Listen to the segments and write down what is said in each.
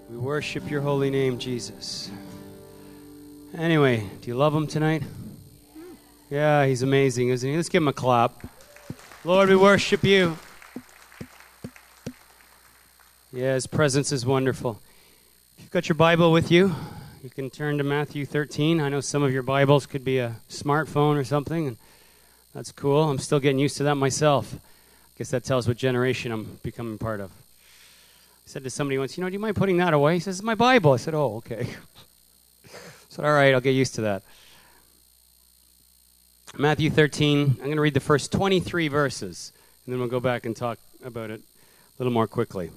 We worship your holy name, Jesus. Anyway, do you love him tonight? Yeah, he's amazing, isn't he? Let's give him a clap. Lord, we worship you. Yeah, his presence is wonderful. If you've got your Bible with you, you can turn to Matthew 13. I know some of your Bibles could be a smartphone or something, and that's cool. I'm still getting used to that myself. I guess that tells what generation I'm becoming part of. I said to somebody once, do you mind putting that away? He says, it's my Bible. I said, oh, okay. I said, all right, I'll get used to that. Matthew 13, I'm going to read the first 23 verses, and then we'll go back and talk about it a little more quickly.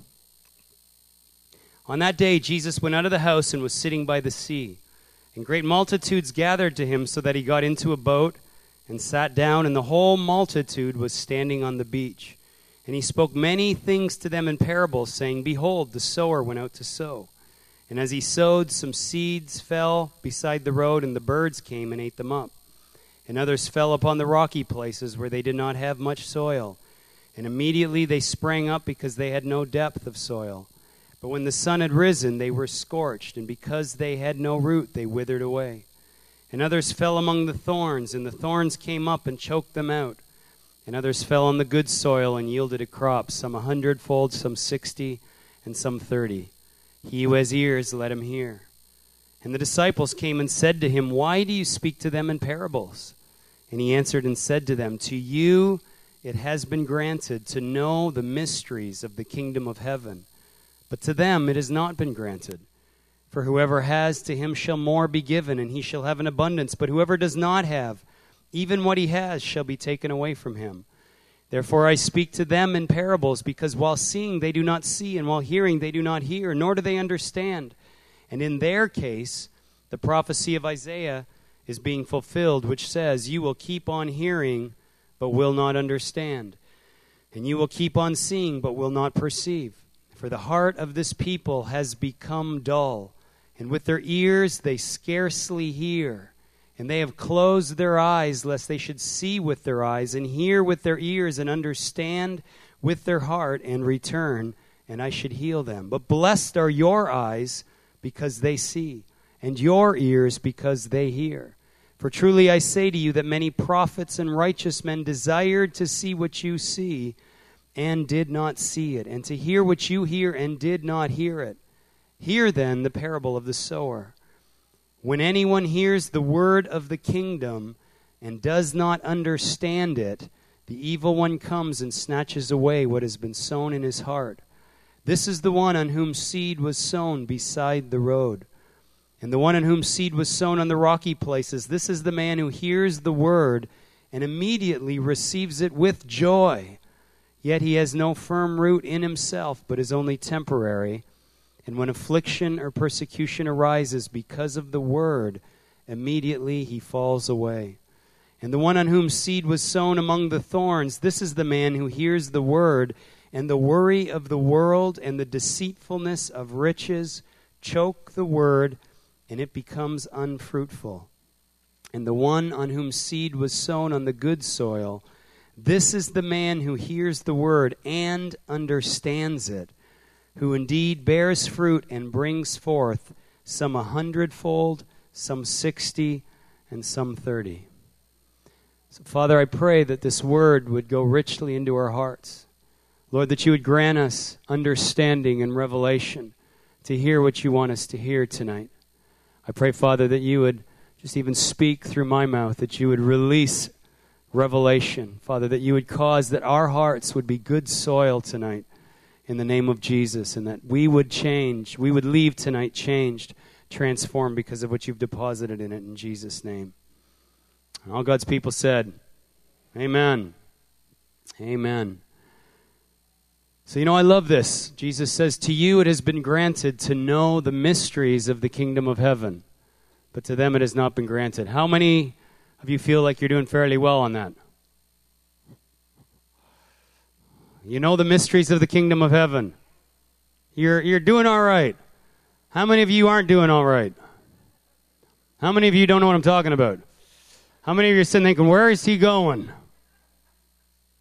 On that day, Jesus went out of the house and was sitting by the sea. And great multitudes gathered to him so that he got into a boat and sat down, and the whole multitude was standing on the beach. And he spoke many things to them in parables, saying, Behold, the sower went out to sow. And as he sowed, some seeds fell beside the road, and the birds came and ate them up. And others fell upon the rocky places where they did not have much soil. And immediately they sprang up because they had no depth of soil. But when the sun had risen, they were scorched, and because they had no root, they withered away. And others fell among the thorns, and the thorns came up and choked them out. And others fell on the good soil and yielded a crop, some 100-fold, some 60, and some 30. He who has ears, let him hear. And the disciples came and said to him, Why do you speak to them in parables? And he answered and said to them, To you it has been granted to know the mysteries of the kingdom of heaven, but to them it has not been granted. For whoever has, to him shall more be given, and he shall have an abundance. But whoever does not have, even what he has shall be taken away from him. Therefore I speak to them in parables, because while seeing they do not see, and while hearing they do not hear, nor do they understand. And in their case, the prophecy of Isaiah is being fulfilled, which says, You will keep on hearing, but will not understand. And you will keep on seeing, but will not perceive. For the heart of this people has become dull, and with their ears they scarcely hear. And they have closed their eyes, lest they should see with their eyes, and hear with their ears, and understand with their heart, and return, and I should heal them. But blessed are your eyes, because they see, and your ears, because they hear. For truly I say to you that many prophets and righteous men desired to see what you see, and did not see it, and to hear what you hear, and did not hear it. Hear then the parable of the sower. When anyone hears the word of the kingdom and does not understand it, the evil one comes and snatches away what has been sown in his heart. This is the one on whom seed was sown beside the road. And the one on whom seed was sown on the rocky places, this is the man who hears the word and immediately receives it with joy. Yet he has no firm root in himself, but is only temporary. And when affliction or persecution arises because of the word, immediately he falls away. And the one on whom seed was sown among the thorns, this is the man who hears the word, and the worry of the world and the deceitfulness of riches choke the word, and it becomes unfruitful. And the one on whom seed was sown on the good soil, this is the man who hears the word and understands it, who indeed bears fruit and brings forth some 100-fold, some 60, and some 30. So, Father, I pray that this word would go richly into our hearts. Lord, that you would grant us understanding and revelation to hear what you want us to hear tonight. I pray, Father, that you would just even speak through my mouth, that you would release revelation. Father, that you would cause that our hearts would be good soil tonight in the name of Jesus, and that we would change. We would leave tonight changed, transformed because of what you've deposited in it in Jesus' name. And all God's people said, Amen. Amen. So, I love this. Jesus says, To you it has been granted to know the mysteries of the kingdom of heaven, but to them it has not been granted. How many of you feel like you're doing fairly well on that? You know the mysteries of the kingdom of heaven. You're doing all right. How many of you aren't doing all right? How many of you don't know what I'm talking about? How many of you are sitting thinking, where is he going?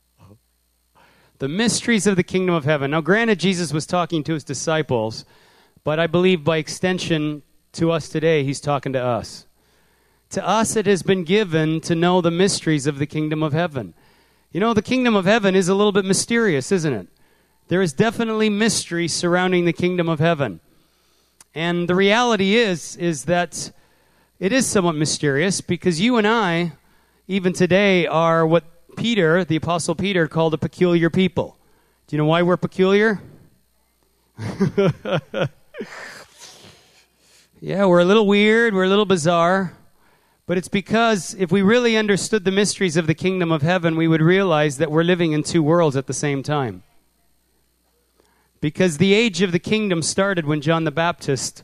The mysteries of the kingdom of heaven. Now, granted, Jesus was talking to his disciples But I believe by extension to us today, he's talking to us. To us it has been given to know the mysteries of the kingdom of heaven. You know, the kingdom of heaven is a little bit mysterious, isn't it? There is definitely mystery surrounding the kingdom of heaven. And the reality is that it is somewhat mysterious because you and I, even today, are what Peter, the Apostle Peter, called a peculiar people. Do you know why we're peculiar? Yeah, we're a little weird, we're a little bizarre. But it's because if we really understood the mysteries of the kingdom of heaven, we would realize that we're living in two worlds at the same time. Because the age of the kingdom started when John the Baptist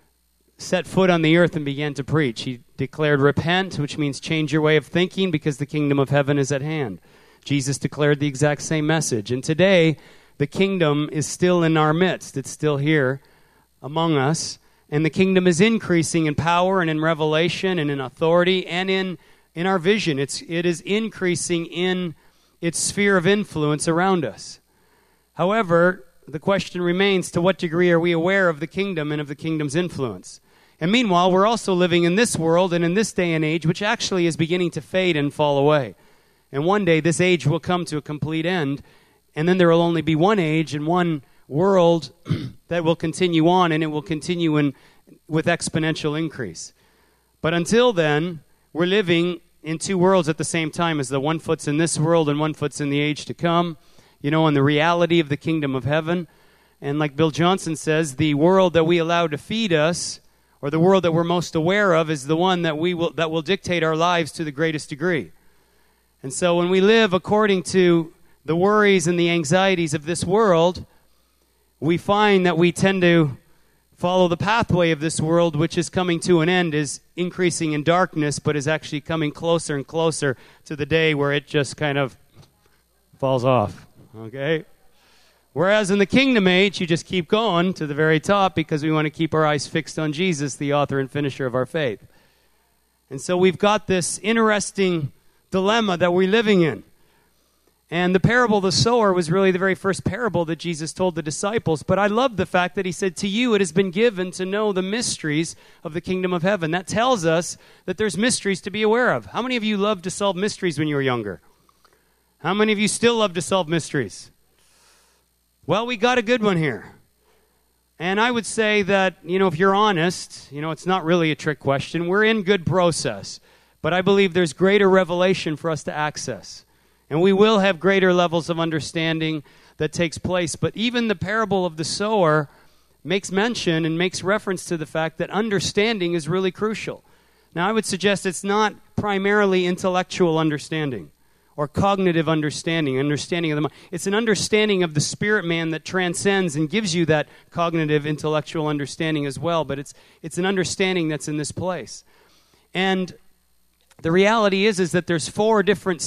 set foot on the earth and began to preach. He declared, repent, which means change your way of thinking because the kingdom of heaven is at hand. Jesus declared the exact same message. And today, the kingdom is still in our midst. It's still here among us. And the kingdom is increasing in power and in revelation and in authority and in our vision. It is increasing in its sphere of influence around us. However, the question remains, to what degree are we aware of the kingdom and of the kingdom's influence? And meanwhile, we're also living in this world and in this day and age, which actually is beginning to fade and fall away. And one day, this age will come to a complete end, and then there will only be one age and one world that will continue on, and it will continue with exponential increase. But until then, we're living in two worlds at the same time, as the one foot's in this world and one foot's in the age to come, you know, in the reality of the kingdom of heaven. And like Bill Johnson says, the world that we allow to feed us, or the world that we're most aware of, is the one that will dictate our lives to the greatest degree. And so when we live according to the worries and the anxieties of this world, we find that we tend to follow the pathway of this world, which is coming to an end, is increasing in darkness, but is actually coming closer and closer to the day where it just kind of falls off, okay? Whereas in the kingdom age, you just keep going to the very top because we want to keep our eyes fixed on Jesus, the author and finisher of our faith. And so we've got this interesting dilemma that we're living in. And the parable of the sower was really the very first parable that Jesus told the disciples. But I love the fact that he said, to you it has been given to know the mysteries of the kingdom of heaven. That tells us that there's mysteries to be aware of. How many of you loved to solve mysteries when you were younger? How many of you still love to solve mysteries? Well, we got a good one here. And I would say that, you know, if you're honest, you know, it's not really a trick question. We're in good process. But I believe there's greater revelation for us to access. And we will have greater levels of understanding that takes place. But even the parable of the sower makes mention and makes reference to the fact that understanding is really crucial. Now, I would suggest it's not primarily intellectual understanding or cognitive understanding of the mind. It's an understanding of the spirit man that transcends and gives you that cognitive, intellectual understanding as well. But it's an understanding that's in this place. And the reality is that there's four different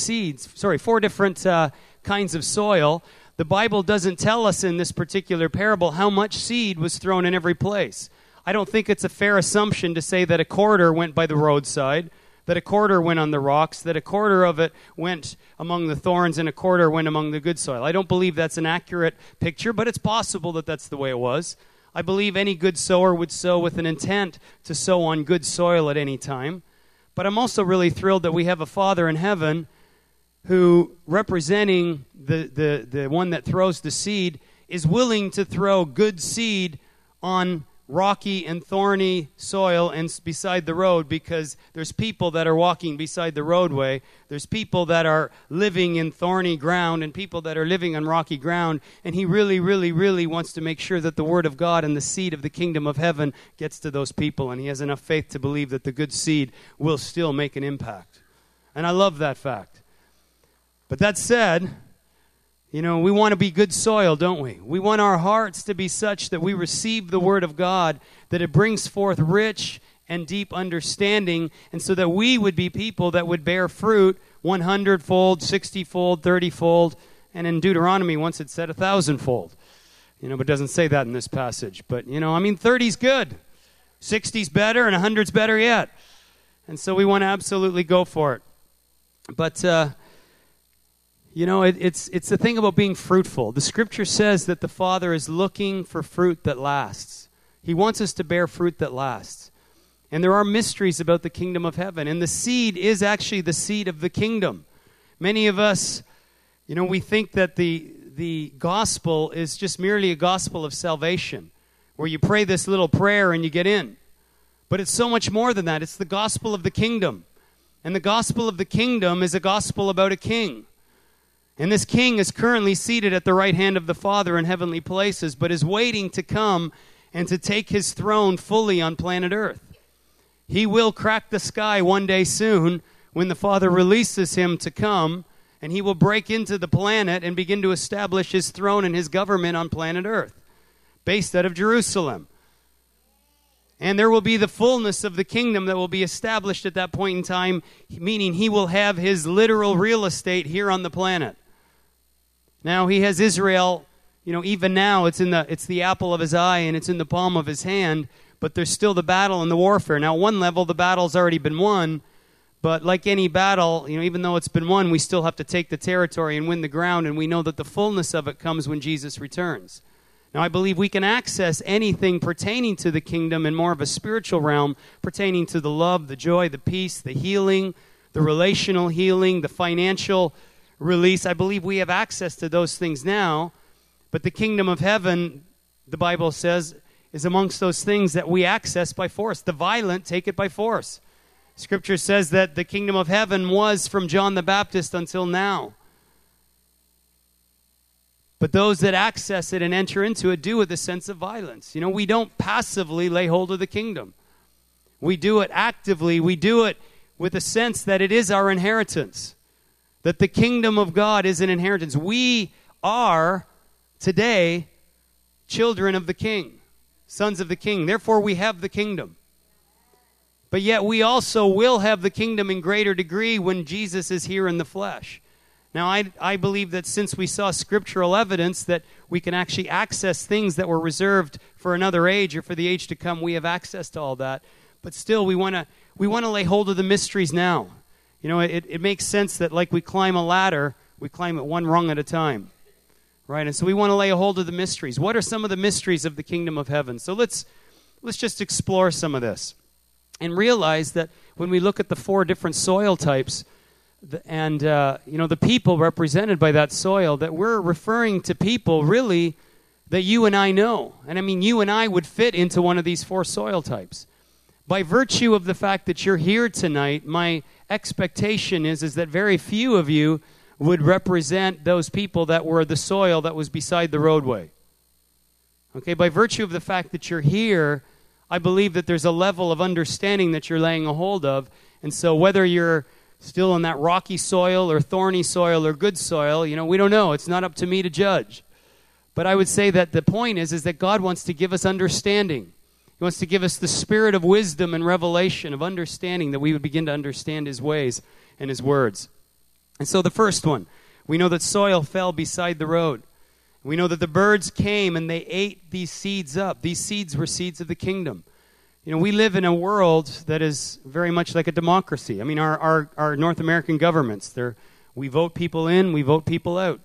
kinds of soil. The Bible doesn't tell us in this particular parable how much seed was thrown in every place. I don't think it's a fair assumption to say that a quarter went by the roadside, that a quarter went on the rocks, that a quarter of it went among the thorns, and a quarter went among the good soil. I don't believe that's an accurate picture, but it's possible that that's the way it was. I believe any good sower would sow with an intent to sow on good soil at any time. But I'm also really thrilled that we have a Father in heaven who, representing the one that throws the seed, is willing to throw good seed on rocky and thorny soil and beside the road, because there's people that are walking beside the roadway. There's people that are living in thorny ground and people that are living on rocky ground. And he really, really, really wants to make sure that the word of God and the seed of the kingdom of heaven gets to those people. And he has enough faith to believe that the good seed will still make an impact. And I love that fact. But that said, you know, we want to be good soil, don't we? We want our hearts to be such that we receive the word of God, that it brings forth rich and deep understanding, and so that we would be people that would bear fruit 100-fold, 60-fold, 30-fold, and in Deuteronomy once it said 1,000-fold. You know, but it doesn't say that in this passage. But, you know, I mean, 30's good. 60's better, and 100's better yet. And so we want to absolutely go for it. But, you know, it's the thing about being fruitful. The Scripture says that the Father is looking for fruit that lasts. He wants us to bear fruit that lasts. And there are mysteries about the kingdom of heaven. And the seed is actually the seed of the kingdom. Many of us, we think that the gospel is just merely a gospel of salvation, where you pray this little prayer and you get in. But it's so much more than that. It's the gospel of the kingdom. And the gospel of the kingdom is a gospel about a king. And this king is currently seated at the right hand of the Father in heavenly places, but is waiting to come and to take his throne fully on planet Earth. He will crack the sky one day soon when the Father releases him to come, and he will break into the planet and begin to establish his throne and his government on planet Earth, based out of Jerusalem. And there will be the fullness of the kingdom that will be established at that point in time, meaning he will have his literal real estate here on the planet. Now, he has Israel, even now it's the apple of his eye and it's in the palm of his hand, but there's still the battle and the warfare. Now, at one level, the battle's already been won, but like any battle, even though it's been won, we still have to take the territory and win the ground, and we know that the fullness of it comes when Jesus returns. Now, I believe we can access anything pertaining to the kingdom in more of a spiritual realm, pertaining to the love, the joy, the peace, the healing, the relational healing, the financial release. I believe we have access to those things now, but the kingdom of heaven, the Bible says, is amongst those things that we access by force. The violent take it by force. Scripture says that the kingdom of heaven was from John the Baptist until now. But those that access it and enter into it do with a sense of violence. We don't passively lay hold of the kingdom. We do it actively. We do it with a sense that it is our inheritance, that the kingdom of God is an inheritance. We are, today, children of the King, sons of the King. Therefore, we have the kingdom. But yet we also will have the kingdom in greater degree when Jesus is here in the flesh. Now, I believe that since we saw scriptural evidence that we can actually access things that were reserved for another age or for the age to come, we have access to all that. But still, we want to lay hold of the mysteries now. It makes sense that like we climb a ladder, we climb it one rung at a time, right? And so we want to lay a hold of the mysteries. What are some of the mysteries of the kingdom of heaven? So let's just explore some of this and realize that when we look at the 4 different soil types, and the people represented by that soil, that we're referring to people really that you and I know. And I mean, you and I would fit into one of these 4 soil types. By virtue of the fact that you're here tonight, my expectation is that very few of you would represent those people that were the soil that was beside the roadway. Okay, by virtue of the fact that you're here, I believe that there's a level of understanding that you're laying a hold of. And so whether you're still in that rocky soil or thorny soil or good soil, we don't know. It's not up to me to judge. But I would say that the point is that God wants to give us understanding. He wants to give us the spirit of wisdom and revelation, of understanding, that we would begin to understand his ways and his words. And so the first one, we know that soil fell beside the road. We know that the birds came and they ate these seeds up. These seeds were seeds of the kingdom. We live in a world that is very much like a democracy. I mean, our North American governments, we vote people in, we vote people out.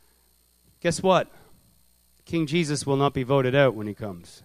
Guess what? King Jesus will not be voted out when he comes.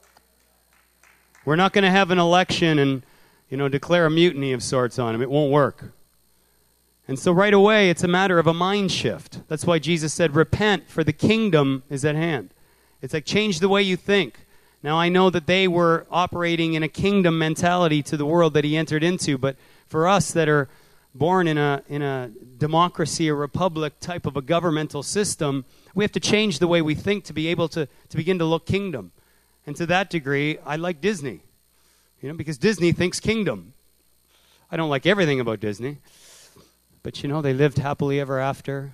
We're not going to have an election and, declare a mutiny of sorts on him. It won't work. And so right away, it's a matter of a mind shift. That's why Jesus said, repent, for the kingdom is at hand. It's like, change the way you think. Now, I know that they were operating in a kingdom mentality to the world that he entered into, but for us that are born in a democracy, a republic type of a governmental system, we have to change the way we think to be able to begin to look kingdom. And to that degree, I like Disney, because Disney thinks kingdom. I don't like everything about Disney, but they lived happily ever after.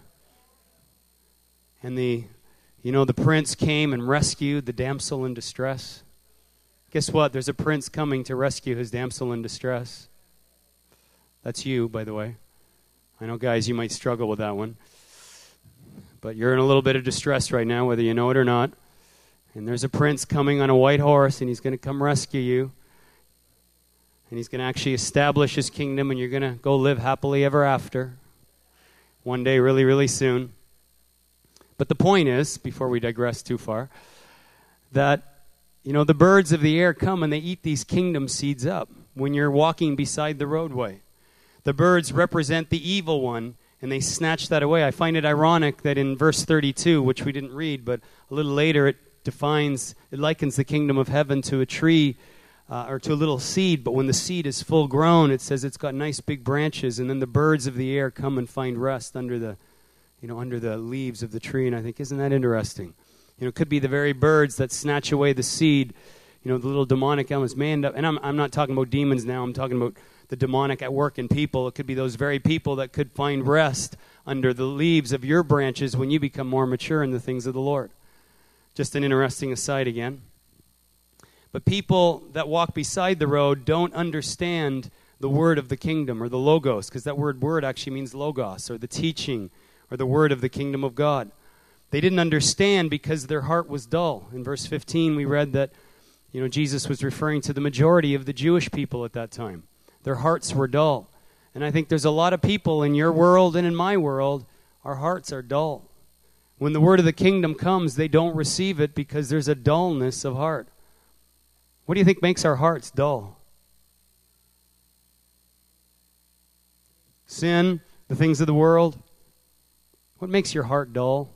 And the prince came and rescued the damsel in distress. Guess what? There's a prince coming to rescue his damsel in distress. That's you, by the way. I know, guys, you might struggle with that one. But you're in a little bit of distress right now, whether you know it or not. And there's a prince coming on a white horse, and he's going to come rescue you. And he's going to actually establish his kingdom, and you're going to go live happily ever after. One day, really, really soon. But the point is, before we digress too far, that the birds of the air come and they eat these kingdom seeds up when you're walking beside the roadway. The birds represent the evil one, and they snatch that away. I find it ironic that in verse 32, which we didn't read, but a little later it likens the kingdom of heaven to a tree or to a little seed, but when the seed is full grown, it says it's got nice big branches, and then the birds of the air come and find rest under the leaves of the tree. And I think, isn't that interesting? It could be the very birds that snatch away the seed, the little demonic elements. And I'm not talking about demons now. I'm talking about the demonic at work in people. It could be those very people that could find rest under the leaves of your branches when you become more mature in the things of the Lord. Just an interesting aside again. But people that walk beside the road don't understand the word of the kingdom or the logos, because that word actually means logos, or the teaching, or the word of the kingdom of God. They didn't understand because their heart was dull. In verse 15, we read that Jesus was referring to the majority of the Jewish people at that time. Their hearts were dull. And I think there's a lot of people in your world and in my world, our hearts are dull. When the word of the kingdom comes, they don't receive it because there's a dullness of heart. What do you think makes our hearts dull? Sin, the things of the world. What makes your heart dull?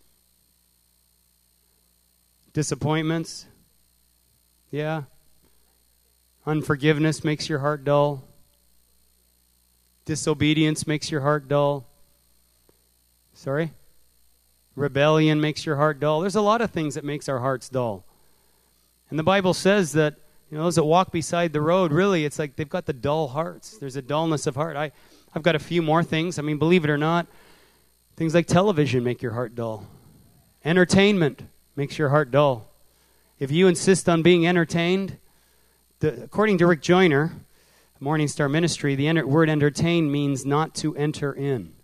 Disappointments? Yeah. Unforgiveness makes your heart dull. Disobedience makes your heart dull. Sorry? Rebellion makes your heart dull. There's a lot of things that makes our hearts dull. And the Bible says that, those that walk beside the road, really, it's like they've got the dull hearts. There's a dullness of heart. I've got a few more things. I mean, believe it or not, things like television make your heart dull. Entertainment makes your heart dull. If you insist on being entertained, according to Rick Joyner, Morning Star Ministry, the word entertain means not to enter in.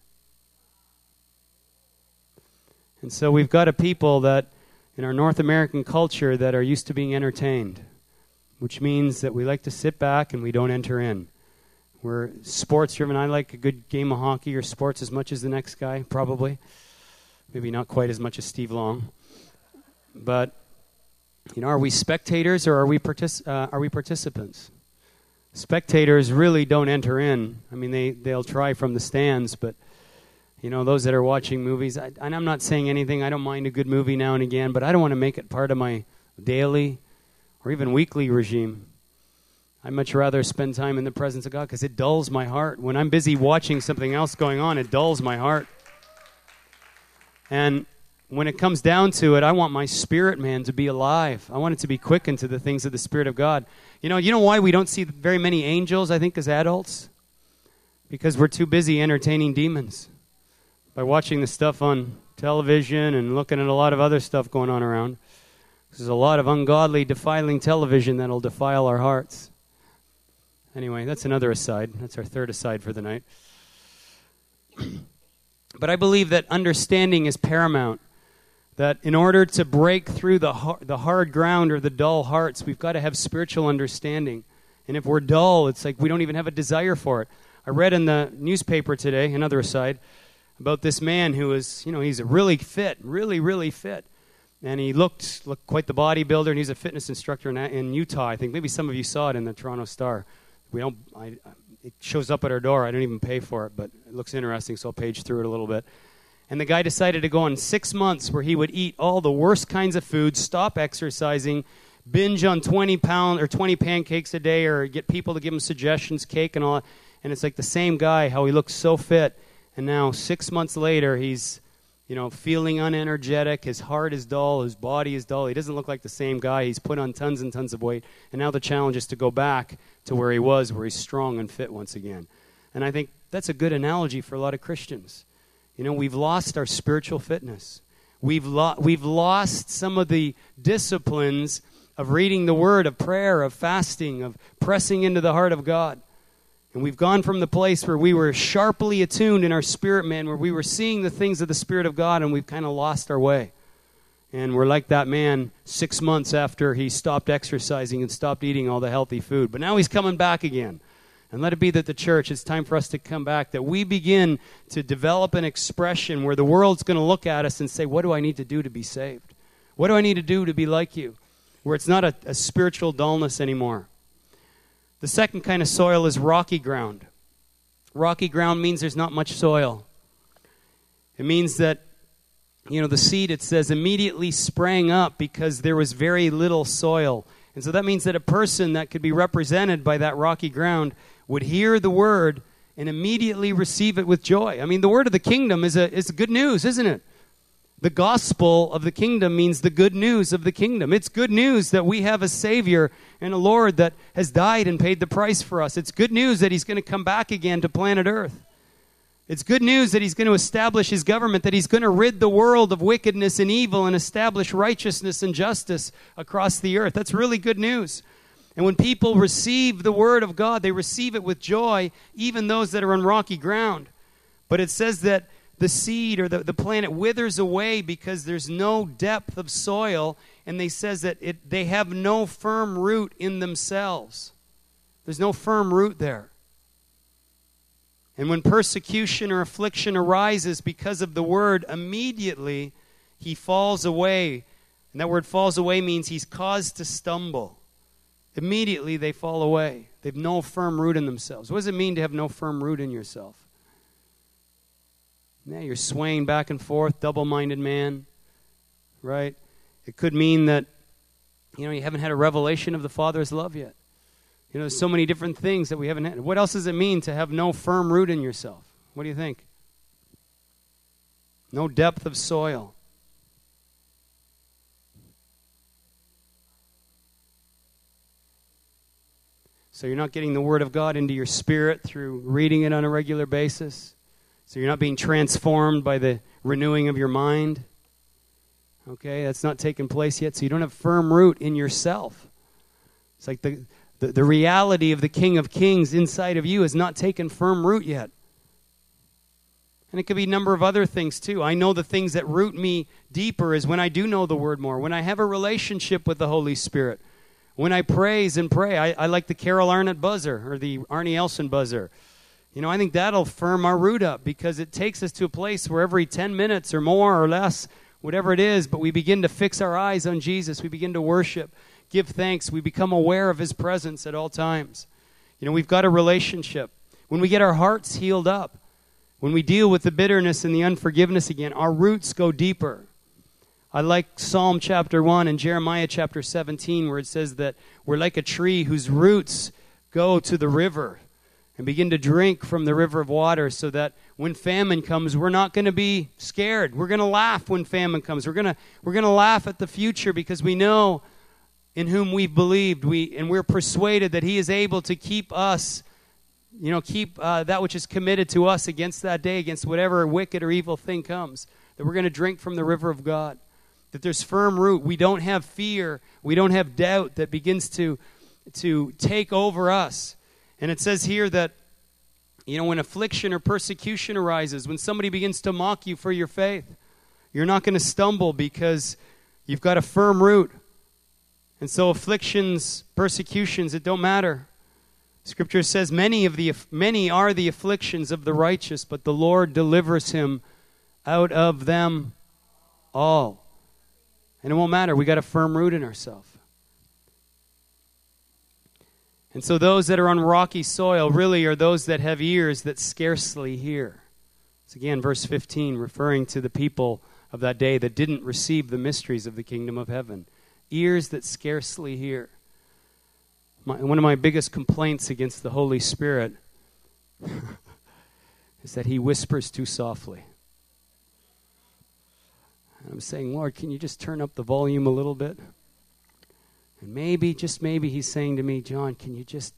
And so we've got a people that, in our North American culture, that are used to being entertained, which means that we like to sit back and we don't enter in. We're sports-driven. I like a good game of hockey or sports as much as the next guy, probably. Maybe not quite as much as Steve Long. But, are we spectators or are we participants? Spectators really don't enter in. I mean, they'll try from the stands, but, those that are watching movies, and I'm not saying anything. I don't mind a good movie now and again, but I don't want to make it part of my daily or even weekly regime. I'd much rather spend time in the presence of God because it dulls my heart. When I'm busy watching something else going on, it dulls my heart. And when it comes down to it, I want my spirit, man, to be alive. I want it to be quickened to the things of the Spirit of God. You know why we don't see very many angels, I think, as adults? Because we're too busy entertaining demons by watching the stuff on television and looking at a lot of other stuff going on around. There's a lot of ungodly, defiling television that'll defile our hearts. Anyway, that's another aside. That's our third aside for the night. But I believe that understanding is paramount. That in order to break through the hard ground or the dull hearts, we've got to have spiritual understanding. And if we're dull, it's like we don't even have a desire for it. I read in the newspaper today, another aside, about this man who is, he's really fit, really, really fit. And he looked quite the bodybuilder, and he's a fitness instructor in Utah, I think. Maybe some of you saw it in the Toronto Star. It shows up at our door. I don't even pay for it, but it looks interesting, so I'll page through it a little bit. And the guy decided to go on 6 months where he would eat all the worst kinds of food, stop exercising, binge on 20 pancakes a day, or get people to give him suggestions, cake and all that. And it's like the same guy, how he looked so fit. And now 6 months later, he's feeling unenergetic. His heart is dull. His body is dull. He doesn't look like the same guy. He's put on tons and tons of weight. And now the challenge is to go back to where he was, where he's strong and fit once again. And I think that's a good analogy for a lot of Christians. We've lost our spiritual fitness. We've lost some of the disciplines of reading the Word, of prayer, of fasting, of pressing into the heart of God. And we've gone from the place where we were sharply attuned in our spirit, man, where we were seeing the things of the Spirit of God, and we've kind of lost our way. And we're like that man 6 months after he stopped exercising and stopped eating all the healthy food. But now he's coming back again. And let it be that the church, it's time for us to come back, that we begin to develop an expression where the world's going to look at us and say, what do I need to do to be saved? What do I need to do to be like you? where it's not a spiritual dullness anymore. The second kind of soil is rocky ground. Rocky ground means there's not much soil. It means that, the seed, it says, immediately sprang up because there was very little soil. And so that means that a person that could be represented by that rocky ground would hear the word and immediately receive it with joy. I mean, the word of the kingdom is good news, isn't it? The gospel of the kingdom means the good news of the kingdom. It's good news that we have a Savior and a Lord that has died and paid the price for us. It's good news that He's going to come back again to planet Earth. It's good news that He's going to establish His government, that He's going to rid the world of wickedness and evil and establish righteousness and justice across the earth. That's really good news. And when people receive the word of God, they receive it with joy, even those that are on rocky ground. But it says that the seed or the plant withers away because there's no depth of soil, and they says that they have no firm root in themselves. There's no firm root there. And when persecution or affliction arises because of the word, immediately he falls away. And that word falls away means he's caused to stumble. Immediately they fall away. They have no firm root in themselves. What does it mean to have no firm root in yourself? Yeah, you're swaying back and forth, double-minded man, right? It could mean that, you haven't had a revelation of the Father's love yet. There's so many different things that we haven't had. What else does it mean to have no firm root in yourself? What do you think? No depth of soil. So you're not getting the Word of God into your spirit through reading it on a regular basis. So you're not being transformed by the renewing of your mind. Okay, that's not taken place yet. So you don't have firm root in yourself. It's like the reality of the King of Kings inside of you has not taken firm root yet. And it could be a number of other things too. I know the things that root me deeper is when I do know the Word more, when I have a relationship with the Holy Spirit, when I praise and pray. I like the Carol Arnott buzzer or the Arnie Elson buzzer. I think that'll firm our root up because it takes us to a place where every 10 minutes or more or less, whatever it is, but we begin to fix our eyes on Jesus. We begin to worship, give thanks. We become aware of His presence at all times. We've got a relationship. When we get our hearts healed up, when we deal with the bitterness and the unforgiveness again, our roots go deeper. I like Psalm chapter 1 and Jeremiah chapter 17 where it says that we're like a tree whose roots go to the river and begin to drink from the river of water so that when famine comes, we're not going to be scared. We're going to laugh when famine comes. We're going to laugh at the future because we know in whom we've believed. And we're persuaded that He is able to keep us, keep that which is committed to us against that day, against whatever wicked or evil thing comes, that we're going to drink from the river of God, that there's firm root. We don't have fear. We don't have doubt that begins to take over us. And it says here that, when affliction or persecution arises, when somebody begins to mock you for your faith, you're not going to stumble because you've got a firm root. And so afflictions, persecutions, it don't matter. Scripture says many are the afflictions of the righteous, but the Lord delivers him out of them all. And it won't matter. We got a firm root in ourselves. And so those that are on rocky soil really are those that have ears that scarcely hear. It's again verse 15 referring to the people of that day that didn't receive the mysteries of the kingdom of heaven. Ears that scarcely hear. One of my biggest complaints against the Holy Spirit is that He whispers too softly. And I'm saying, Lord, can you just turn up the volume a little bit? And maybe, just maybe, He's saying to me, John, can you just,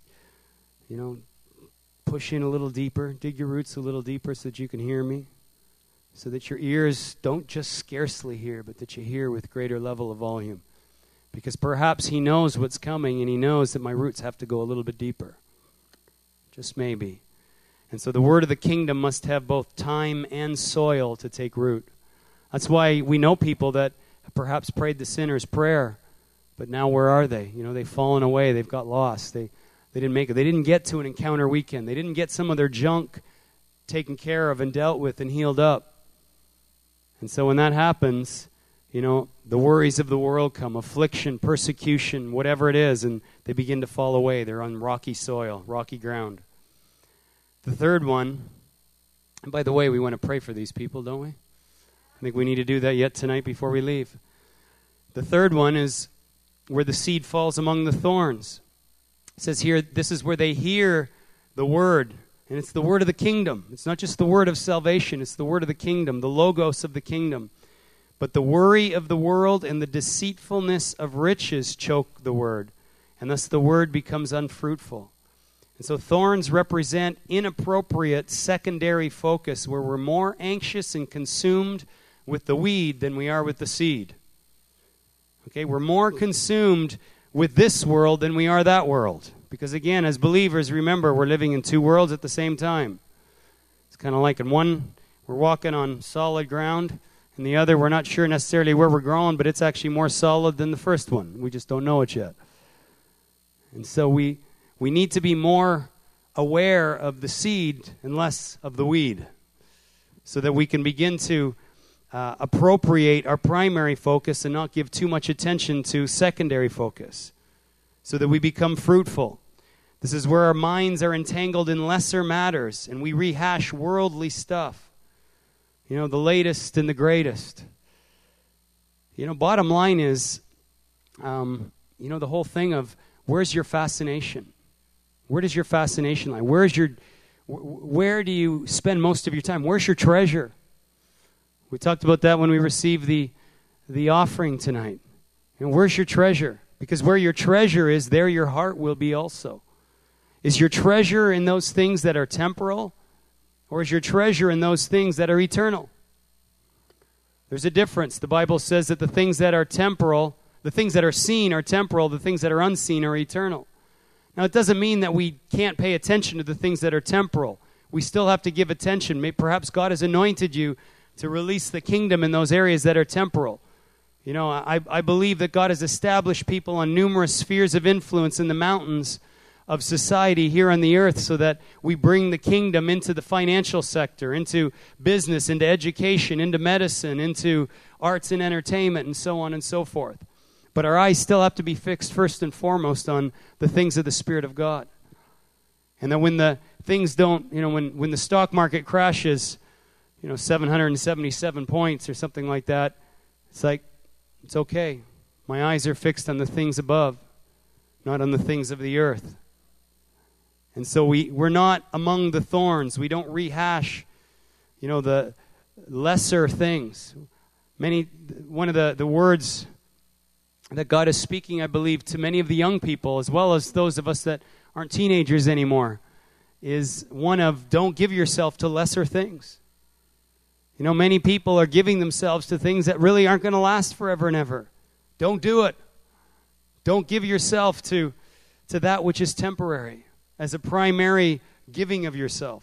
push in a little deeper, dig your roots a little deeper so that you can hear me? So that your ears don't just scarcely hear, but that you hear with greater level of volume. Because perhaps He knows what's coming, and He knows that my roots have to go a little bit deeper. Just maybe. And so the word of the kingdom must have both time and soil to take root. That's why we know people that perhaps prayed the sinner's prayer, but now where are they? They've fallen away. They've got lost. They didn't make it. They didn't get to an encounter weekend. They didn't get some of their junk taken care of and dealt with and healed up. And so when that happens, the worries of the world come, affliction, persecution, whatever it is, and they begin to fall away. They're on rocky soil, rocky ground. The third one, and by the way, we want to pray for these people, don't we? I think we need to do that yet tonight before we leave. The third one is where the seed falls among the thorns. It says here, this is where they hear the word, and it's the word of the kingdom. It's not just the word of salvation, it's the word of the kingdom, the logos of the kingdom. But the worry of the world and the deceitfulness of riches choke the word, and thus the word becomes unfruitful. And so thorns represent inappropriate secondary focus, where we're more anxious and consumed with the weed than we are with the seed. Okay, we're more consumed with this world than we are that world. Because again, as believers, remember, we're living in two worlds at the same time. It's kind of like in one, we're walking on solid ground, and the other, we're not sure necessarily where we're growing, but it's actually more solid than the first one. We just don't know it yet. And so we need to be more aware of the seed and less of the weed, so that we can begin to appropriate our primary focus and not give too much attention to secondary focus, so that we become fruitful. This is where our minds are entangled in lesser matters, and we rehash worldly stuff. The latest and the greatest. Bottom line is, the whole thing of where's your fascination? Where does your fascination lie? Where do you spend most of your time? Where's your treasure? We talked about that when we received the offering tonight. Where's your treasure? Because where your treasure is, there your heart will be also. Is your treasure in those things that are temporal, or is your treasure in those things that are eternal? There's a difference. The Bible says that the things that are temporal, the things that are seen are temporal, the things that are unseen are eternal. Now, it doesn't mean that we can't pay attention to the things that are temporal. We still have to give attention. Perhaps God has anointed you to release the kingdom in those areas that are temporal. I believe that God has established people on numerous spheres of influence in the mountains of society here on the earth, so that we bring the kingdom into the financial sector, into business, into education, into medicine, into arts and entertainment, and so on and so forth. But our eyes still have to be fixed first and foremost on the things of the Spirit of God. And that when the things don't, when the stock market crashes, 777 points or something like that, it's like, it's okay. My eyes are fixed on the things above, not on the things of the earth. And so we're not among the thorns. We don't rehash, the lesser things. One of the words that God is speaking, I believe, to many of the young people, as well as those of us that aren't teenagers anymore, is one of, don't give yourself to lesser things. Many people are giving themselves to things that really aren't going to last forever and ever. Don't do it. Don't give yourself to that which is temporary as a primary giving of yourself.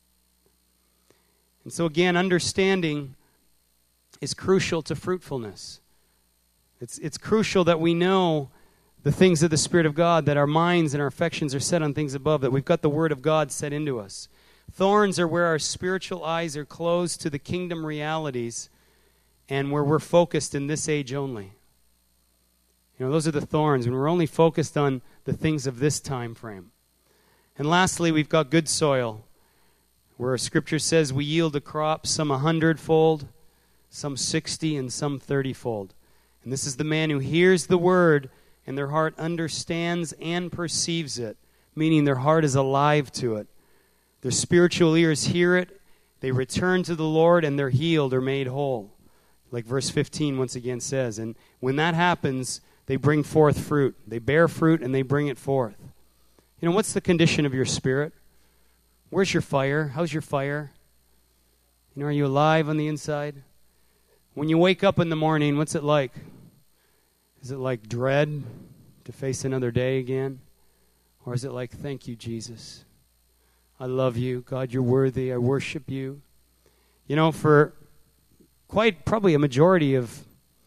And so again, understanding is crucial to fruitfulness. It's crucial that we know the things of the Spirit of God, that our minds and our affections are set on things above, that we've got the Word of God set into us. Thorns are where our spiritual eyes are closed to the kingdom realities and where we're focused in this age only. Those are the thorns, when we're only focused on the things of this time frame. And lastly, we've got good soil, where Scripture says we yield a crop, some 100-fold, some 60, and some 30-fold. And this is the man who hears the word, and their heart understands and perceives it, meaning their heart is alive to it. Their spiritual ears hear it, they return to the Lord, and they're healed or made whole, like verse 15 once again says. And when that happens, they bring forth fruit. They bear fruit, and they bring it forth. What's the condition of your spirit? Where's your fire? How's your fire? Are you alive on the inside? When you wake up in the morning, what's it like? Is it like dread to face another day again? Or is it like, thank you, Jesus. I love you. God, you're worthy. I worship you. For quite probably a majority of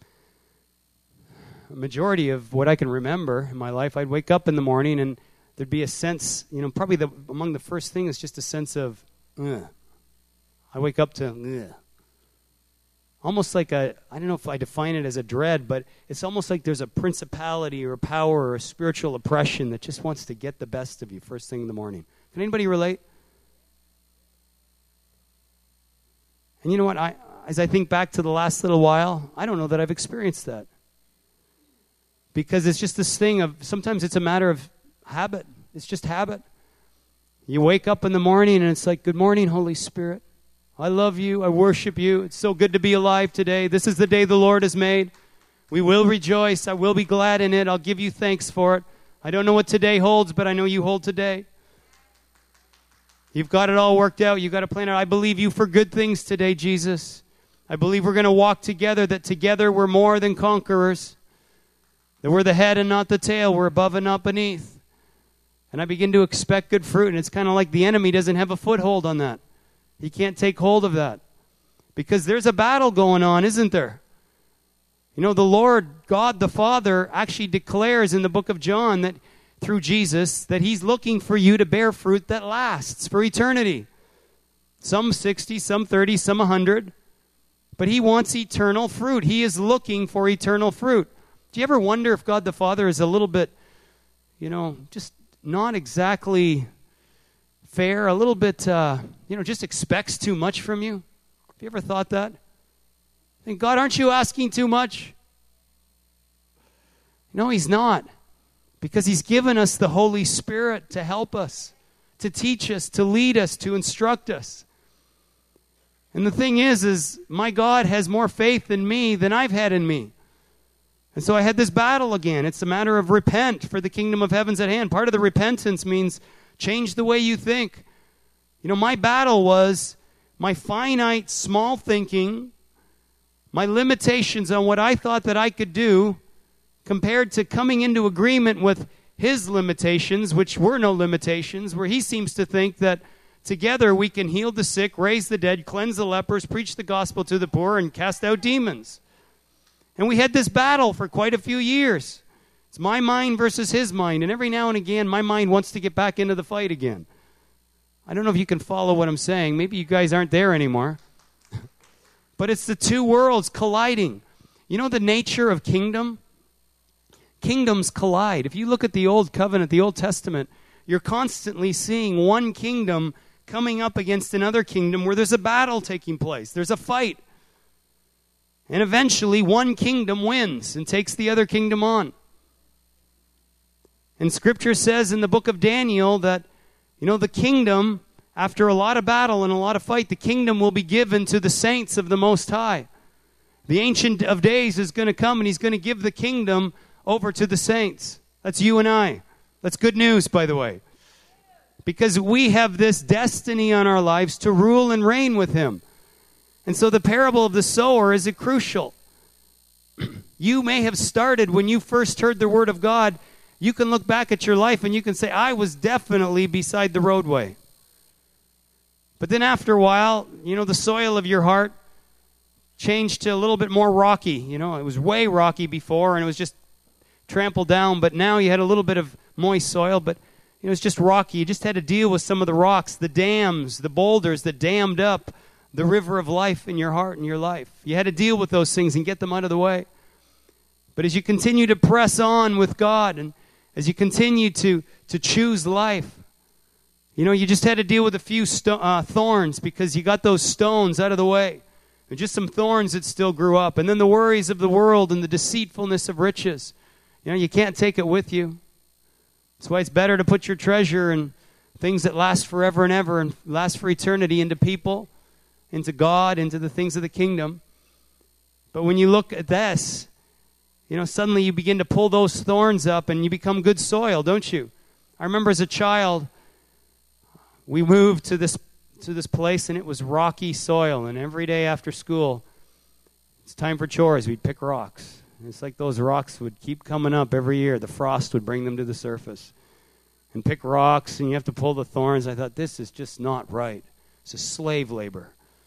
what I can remember in my life, I'd wake up in the morning and there'd be a sense, probably among the first thing is just a sense of, I wake up to, almost like I don't know if I define it as a dread, but it's almost like there's a principality or a power or a spiritual oppression that just wants to get the best of you first thing in the morning. Can anybody relate? And you know what? As I think back to the last little while, I don't know that I've experienced that. Because it's just this thing of, sometimes it's a matter of habit. It's just habit. You wake up in the morning and it's like, good morning, Holy Spirit. I love you. I worship you. It's so good to be alive today. This is the day the Lord has made. We will rejoice. I will be glad in it. I'll give you thanks for it. I don't know what today holds, but I know you hold today. You've got it all worked out. You've got to plan it. I believe you for good things today, Jesus. I believe we're going to walk together, that together we're more than conquerors. That we're the head and not the tail. We're above and not beneath. And I begin to expect good fruit. And it's kind of like the enemy doesn't have a foothold on that. He can't take hold of that. Because there's a battle going on, isn't there? You know, the Lord, God the Father, actually declares in the book of John that through Jesus, that he's looking for you to bear fruit that lasts for eternity. Some 60, some 30, some 100. But he wants eternal fruit. He is looking for eternal fruit. Do you ever wonder if God the Father is a little bit, just not exactly fair, a little bit, just expects too much from you? Have you ever thought that? Think, God, aren't you asking too much? No, he's not. Because he's given us the Holy Spirit to help us, to teach us, to lead us, to instruct us. And the thing is my God has more faith in me than I've had in me. And so I had this battle again. It's a matter of repent, for the kingdom of heaven's at hand. Part of the repentance means change the way you think. My battle was my finite, small thinking, my limitations on what I thought that I could do, compared to coming into agreement with his limitations, which were no limitations, where he seems to think that together we can heal the sick, raise the dead, cleanse the lepers, preach the gospel to the poor, and cast out demons. And we had this battle for quite a few years. It's my mind versus his mind. And every now and again, my mind wants to get back into the fight again. I don't know if you can follow what I'm saying. Maybe you guys aren't there anymore. But it's the two worlds colliding. You know the nature of kingdom? Kingdoms collide. If you look at the Old Covenant, the Old Testament, you're constantly seeing one kingdom coming up against another kingdom where there's a battle taking place. There's a fight. And eventually one kingdom wins and takes the other kingdom on. And Scripture says in the book of Daniel that, the kingdom, after a lot of battle and a lot of fight, the kingdom will be given to the saints of the Most High. The Ancient of Days is going to come and he's going to give the kingdom over to the saints. That's you and I. That's good news, by the way. Because we have this destiny on our lives to rule and reign with him. And so the parable of the sower is crucial. You may have started when you first heard the word of God. You can look back at your life and you can say, I was definitely beside the roadway. But then after a while, the soil of your heart changed to a little bit more rocky. It was way rocky before and it was just trampled down. But now you had a little bit of moist soil, but it was just rocky. You just had to deal with some of the rocks, the dams, the boulders that dammed up the river of life in your heart and your life. You had to deal with those things and get them out of the way. But as you continue to press on with God and as you continue to choose life, you just had to deal with a few thorns because you got those stones out of the way. And just some thorns that still grew up. And then the worries of the world and the deceitfulness of riches. You can't take it with you. That's why it's better to put your treasure in things that last forever and ever and last for eternity, into people, into God, into the things of the kingdom. But when you look at this, suddenly you begin to pull those thorns up and you become good soil, don't you? I remember as a child, we moved to this place and it was rocky soil. And every day after school, it's time for chores. We'd pick rocks. And it's like those rocks would keep coming up every year. The frost would bring them to the surface. And pick rocks and you have to pull the thorns. I thought, this is just not right. It's a slave labor.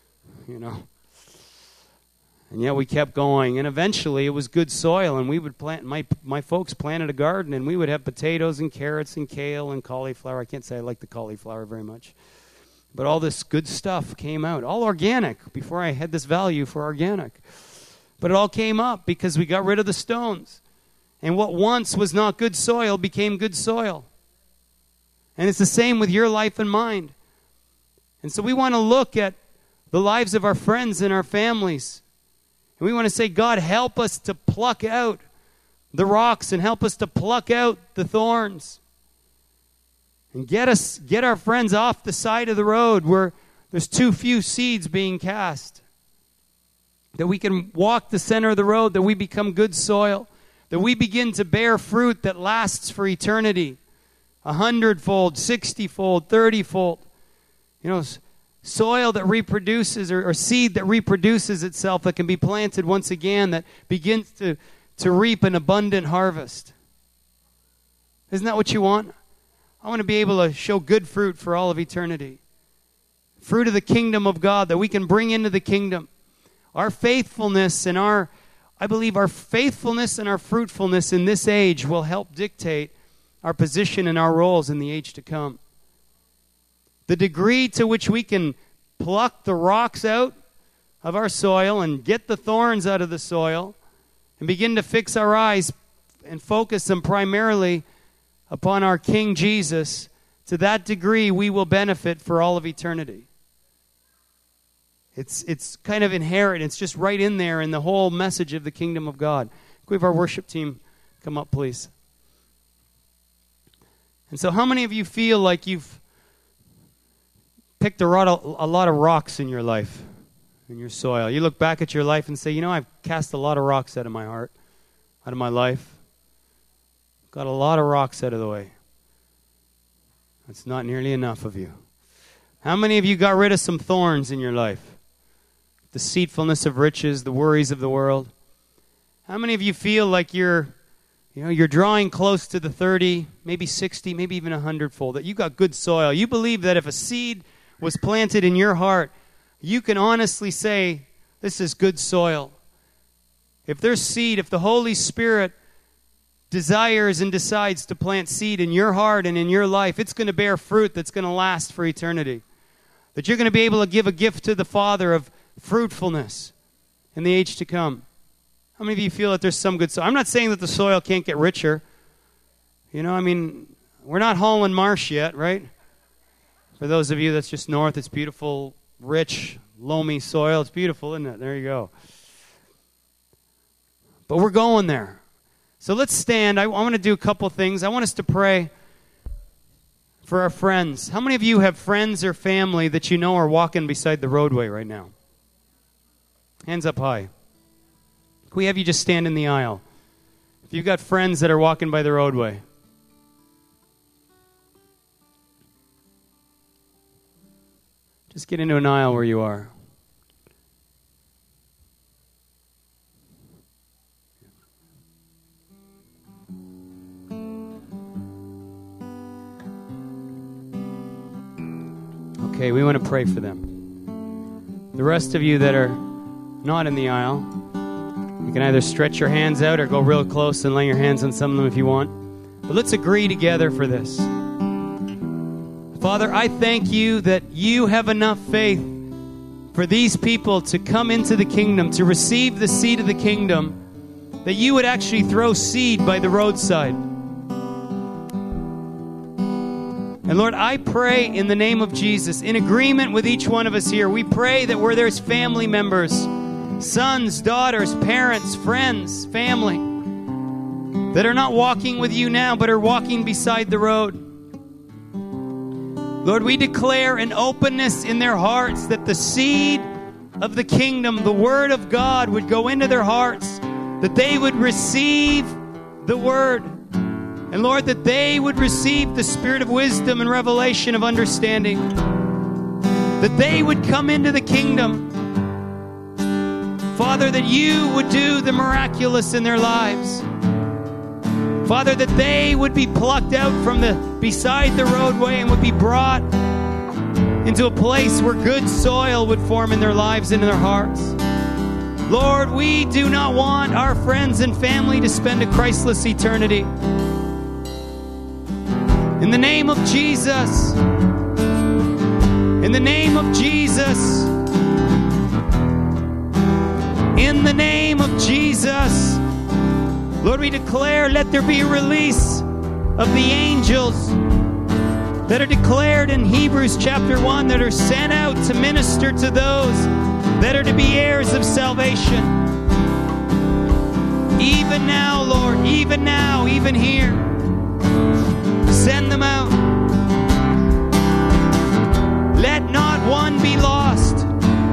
And yet we kept going, and eventually it was good soil, and we would plant, my folks planted a garden, and we would have potatoes and carrots and kale and cauliflower. I can't say I like the cauliflower very much. But all this good stuff came out, all organic, before I had this value for organic. But it all came up because we got rid of the stones. And what once was not good soil became good soil. And it's the same with your life and mine. And so we want to look at the lives of our friends and our families. And we want to say, God, help us to pluck out the rocks and help us to pluck out the thorns. And get our friends off the side of the road where there's too few seeds being cast. That we can walk the center of the road, that we become good soil, that we begin to bear fruit that lasts for eternity. 100-fold, 60-fold, 30-fold. Soil that reproduces, or seed that reproduces itself, that can be planted once again, that begins to reap an abundant harvest. Isn't that what you want? I want to be able to show good fruit for all of eternity. Fruit of the kingdom of God that we can bring into the kingdom. Our faithfulness and I believe our faithfulness and our fruitfulness in this age will help dictate our position and our roles in the age to come. The degree to which we can pluck the rocks out of our soil and get the thorns out of the soil and begin to fix our eyes and focus them primarily upon our King Jesus, to that degree we will benefit for all of eternity. It's kind of inherent. It's just right in there in the whole message of the kingdom of God. Can we have our worship team come up, please? And so how many of you feel like you've picked a lot of rocks in your life, in your soil? You look back at your life and say, I've cast a lot of rocks out of my heart, out of my life. Got a lot of rocks out of the way. That's not nearly enough of you. How many of you got rid of some thorns in your life? Deceitfulness of riches, the worries of the world. How many of you feel like you're drawing close to the 30, maybe 60, maybe even 100-fold, that you got good soil? You believe that if a seed was planted in your heart, you can honestly say, this is good soil. If there's seed, if the Holy Spirit desires and decides to plant seed in your heart and in your life, it's going to bear fruit that's going to last for eternity. That you're going to be able to give a gift to the Father of fruitfulness in the age to come. How many of you feel that there's some good soil? I'm not saying that the soil can't get richer. We're not Holland Marsh yet, right? For those of you that's just north, it's beautiful, rich, loamy soil. It's beautiful, isn't it? There you go. But we're going there. So let's stand. I want to do a couple things. I want us to pray for our friends. How many of you have friends or family that you know are walking beside the roadway right now? Hands up high. Can we have you just stand in the aisle? If you've got friends that are walking by the roadway. Just get into an aisle where you are. Okay, we want to pray for them. The rest of you that are not in the aisle, you can either stretch your hands out or go real close and lay your hands on some of them if you want. But let's agree together for this. Father, I thank you that you have enough faith for these people to come into the kingdom, to receive the seed of the kingdom, that you would actually throw seed by the roadside. And Lord, I pray in the name of Jesus, in agreement with each one of us here, we pray that where there's family members, sons, daughters, parents, friends, family, that are not walking with you now, but are walking beside the road. Lord, we declare an openness in their hearts that the seed of the kingdom, the word of God, would go into their hearts, that they would receive the word. And Lord, that they would receive the spirit of wisdom and revelation of understanding. That they would come into the kingdom. Father, that you would do the miraculous in their lives. Father, that they would be plucked out from beside the roadway and would be brought into a place where good soil would form in their lives and in their hearts. Lord, we do not want our friends and family to spend a Christless eternity. In the name of Jesus, In the name of Jesus. In the name of Jesus. Lord, we declare, let there be a release of the angels that are declared in Hebrews chapter 1, that are sent out to minister to those that are to be heirs of salvation. Even now, Lord, even now, even here, send them out. Let not one be lost.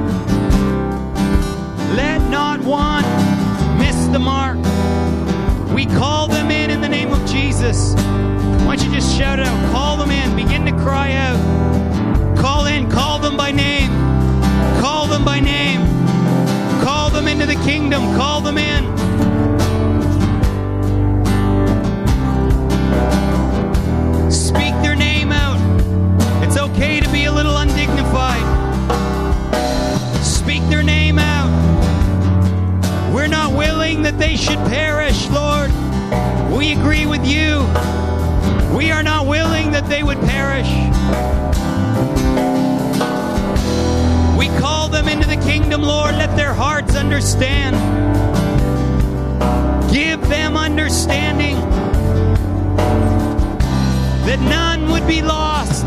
Let not one miss the mark. We call them in the name of Jesus. Why don't you just shout it out? Call them in. Begin to cry out. Call in. Call them by name. Call them by name. Call them into the kingdom. Call them in. Speak their name out. It's okay to be a little undignified. Speak their name out. We're not willing that they should perish, Lord. We agree with you. We are not willing that they would perish. We call them into the kingdom, Lord. Let their hearts understand. Give them understanding that none would be lost.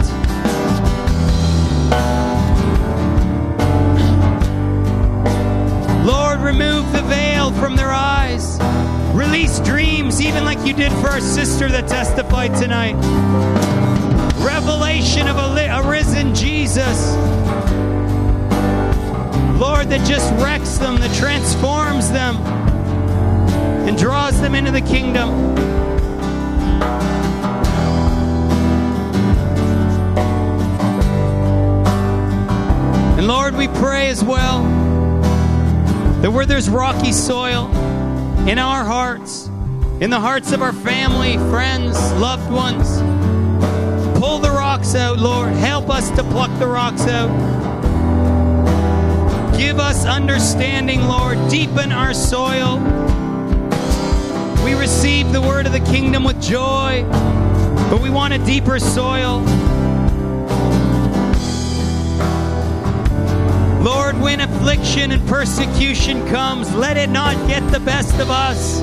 Lord, remove the veil from their eyes. Release dreams, even like you did for our sister that testified tonight. Revelation of a risen Jesus. Lord, that just wrecks them, that transforms them, and draws them into the kingdom. And Lord, we pray as well that where there's rocky soil in our hearts, in the hearts of our family, friends, loved ones, pull the rocks out, Lord. Help us to pluck the rocks out. Give us understanding, Lord. Deepen our soil. We receive the word of the kingdom with joy, but we want a deeper soil. Lord, when affliction and persecution comes, let it not get the best of us.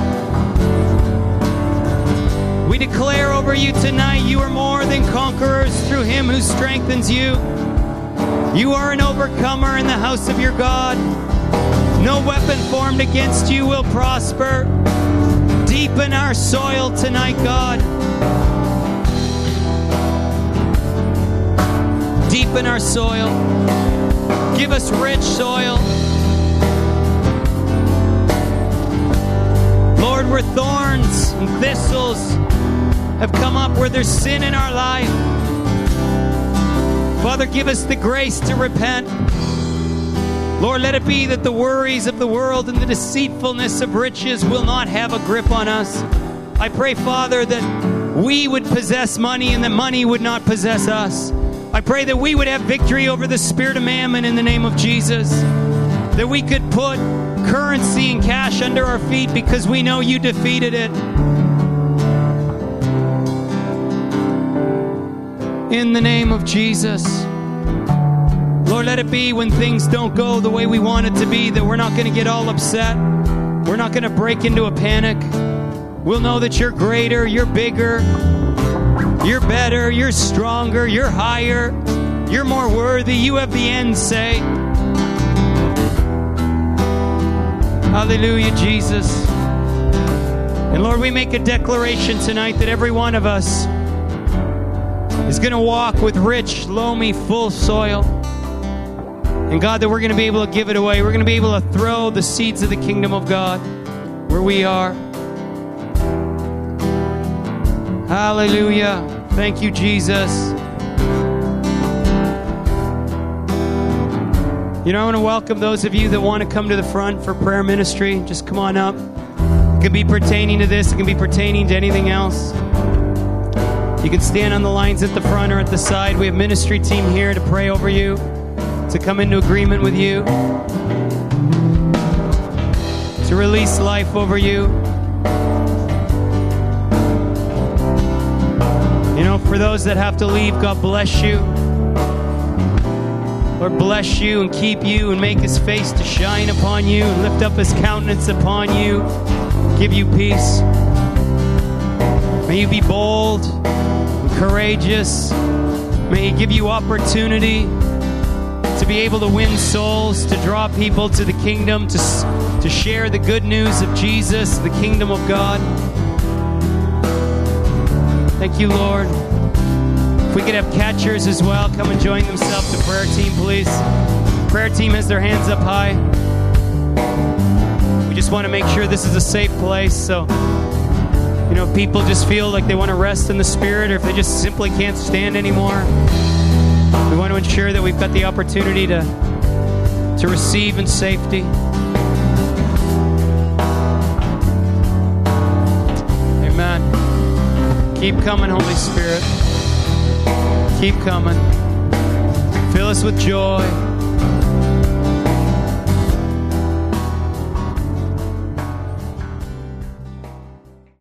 We declare over you tonight, you are more than conquerors through him who strengthens you. You are an overcomer in the house of your God. No weapon formed against you will prosper. Deepen our soil tonight, God. Deepen our soil. Give us rich soil. Lord, where thorns and thistles have come up, where there's sin in our life, Father, give us the grace to repent. Lord, let it be that the worries of the world and the deceitfulness of riches will not have a grip on us. I pray, Father, that we would possess money and that money would not possess us. I pray that we would have victory over the spirit of mammon in the name of Jesus. That we could put currency and cash under our feet because we know you defeated it. In the name of Jesus. Lord, let it be when things don't go the way we want it to be, that we're not going to get all upset. We're not going to break into a panic. We'll know that you're greater, you're bigger, you're better, you're stronger, you're higher, you're more worthy. You have the end say. Hallelujah, Jesus. And Lord, we make a declaration tonight that every one of us is going to walk with rich, loamy, full soil. And God, that we're going to be able to give it away. We're going to be able to throw the seeds of the kingdom of God where we are. Hallelujah. Thank you, Jesus. You know, I want to welcome those of you that want to come to the front for prayer ministry. Just come on up. It can be pertaining to this. It can be pertaining to anything else. You can stand on the lines at the front or at the side. We have ministry team here to pray over you, to come into agreement with you, to release life over you. You know, for those that have to leave, God bless you. Lord, bless you and keep you and make his face to shine upon you and lift up his countenance upon you, give you peace. May you be bold and courageous. May he give you opportunity to be able to win souls, to draw people to the kingdom, to share the good news of Jesus, the kingdom of God. Thank you, Lord. If we could have catchers as well, come and join themselves. The prayer team, please. Prayer team has their hands up high. We just want to make sure this is a safe place. So, you know, if people just feel like they want to rest in the Spirit, or if they just simply can't stand anymore, we want to ensure that we've got the opportunity to receive in safety. Amen. Keep coming, Holy Spirit. Keep coming. Fill us with joy.